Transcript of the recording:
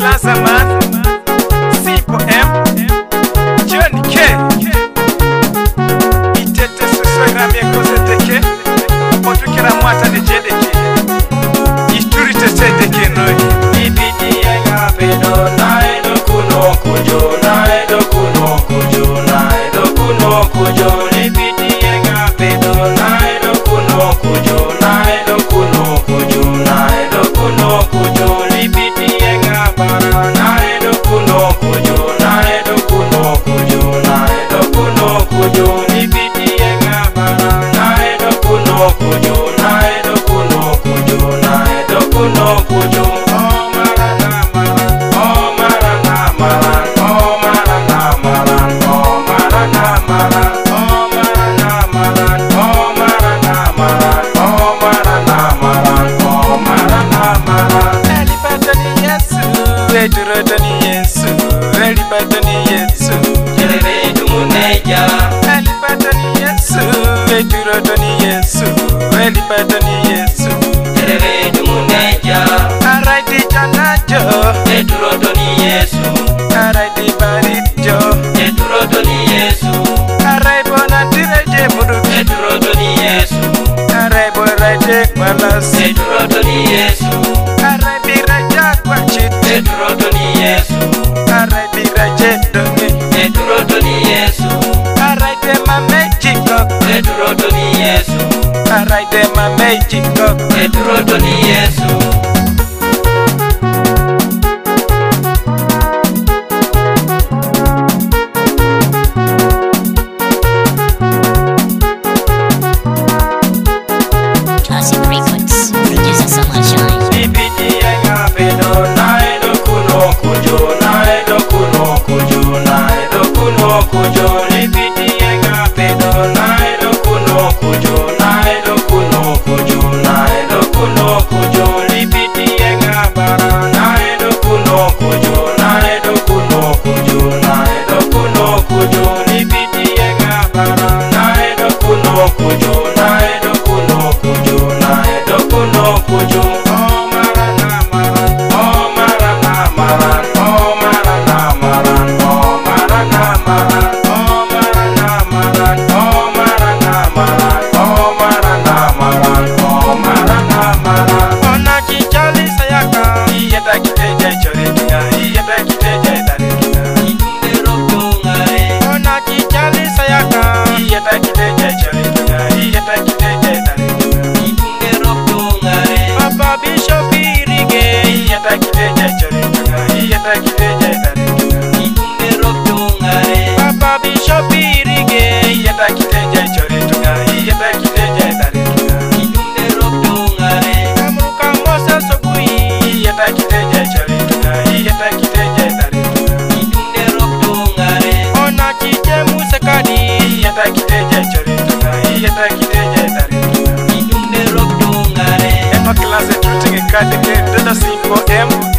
Clazaman, C.M, Johnny K, Itete Suswera Miekozeteke, Otukera Mwata de Jedeke, Isturite Sedeke Noi, Ibidi Yanga Pedo, Naido Kuno Kujo, Naido Kuno Kujo, Naido Kuno Kujo, Ibidi Yanga Pedo, Naido Kuno Kujo, Naido Kuno Kujo, Naido Kuno Kujo, Ibidi Yanga Bara, Naido Kuno Kujo, Naido Kuno Kujo, Naido Kuno Kujo, Ibidi Yanga Bara, Naido Kuno Kujo, Naido Kuno Kujo, Naido Kuno Kujo. Elipatani Yesu, Elipatani Yesu, Jerere tumuneja. Elipatani Yesu, Elipatani Yesu, Elipatani Yesu, Jerere tumuneja. Araiti chanajo, Eturotoni Yesu, Araiti barijo, Eturotoni Yesu, Arai bona tireje mudu, Eturotoni Yesu, Arai boraje kwalas, Eturotoni Yesu, Arai biraja kwachit, Eturotoni Yesu, Arai biraje doni, Eturotoni Yesu, Arai de mamejiko, Eturotoni Yesu, Arai de mamejiko, Eturotoni Yesu. Classic Records, producer Summer Shine. Ibidi Yanga Pedo, Naido Kuno Kujo, Naido Kuno Kujo, Naido Kuno Kujo, Ibidi Yanga Pedo, Naido Kuno Kujo, Naido Kuno Kujo, Naido Kuno Kujo, Ibidi Yanga Bara, Naido Kuno Kujo, Naido Kuno Kujo, Naido Kuno Kujo, Ibidi Yanga Bara, Naido Kuno Kujo, Naido Kuno Kujo, Naido Kuno Kujo. Papa Bishop Irige, yeta kiteje choritunga, yeta kiteje daretunga. Kamuka Mosa Sokui, yeta kiteje choritunga, yeta kiteje daretunga. Ona kije musekadi, yeta kiteje choritunga, yeta kiteje daretunga. Ema klase trutinge kate ke dada 5M.